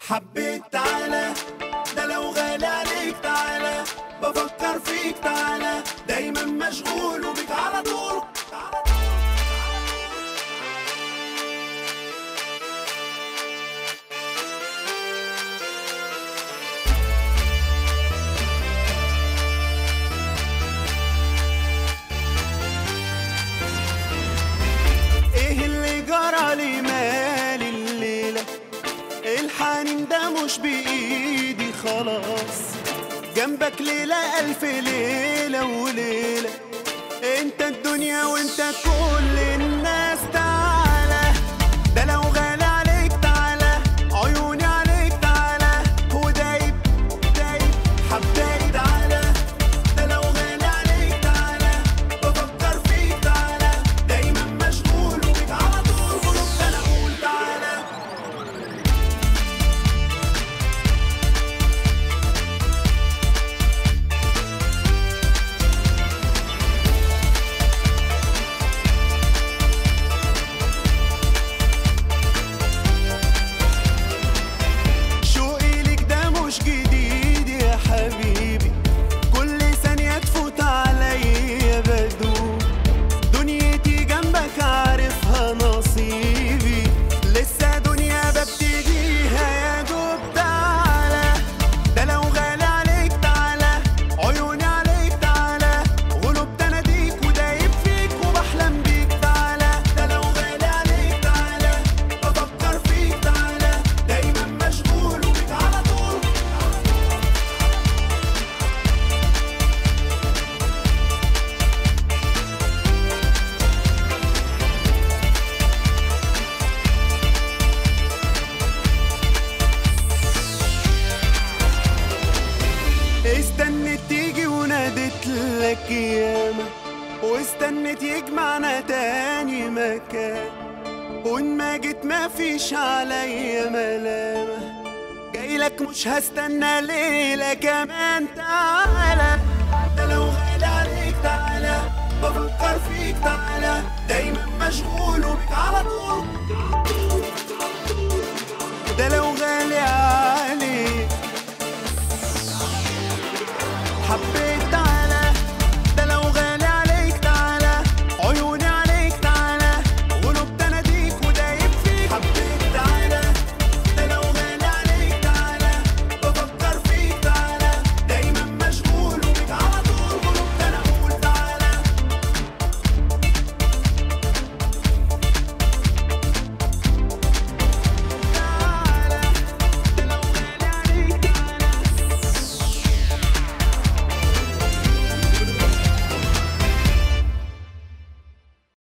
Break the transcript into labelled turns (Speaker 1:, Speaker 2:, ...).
Speaker 1: حبيت تعالى، ده لو غالي عليك تعالى، بفكر فيك تعالى، دايما مشغول وبيك على طول. ايه اللي جرى لي مالي الليلة؟ الحنين ده مش بإيدي خلاص، جنبك ليلة ألف ليلة وليلة، انت الدنيا وانت كل الناس. تعالى، ده لو غالي عليك تعالى، عيوني عليك تعالى، هو دايب دايب حبايب. تعالى، ده لو غالي عليك تعالى، بفكر فيك تعالى، دايما مشغول وبيك على طول. انا اقول تعالى. شوقي ليك ده مش جديد يا حبيبي، كل ثانية تفوت عليا بدوب، دنيتي جنبك عارفها نصيبي، لسه دنيا ببتديها يا دوب. تعالى، ده لو غالي عليك تعالى، عيوني عليك تعالى، غلوب تناديك ودايب فيك وبحلم بيك. تعالى، ده لو غالي عليك تعالى، بفكر فيك تعالى، دايما مشغول وبيك على طول. استنت تيجي ونادت لك ياما، واستنت يجمعنا تاني مكان، وان ما جيت ما فيش عليا ملامة، جايلك مش هستنى ليلة كمان. تعالى، ده لو غالي عليك تعالى، بفكر فيك تعالى، دايما مشغول وبيك على طول.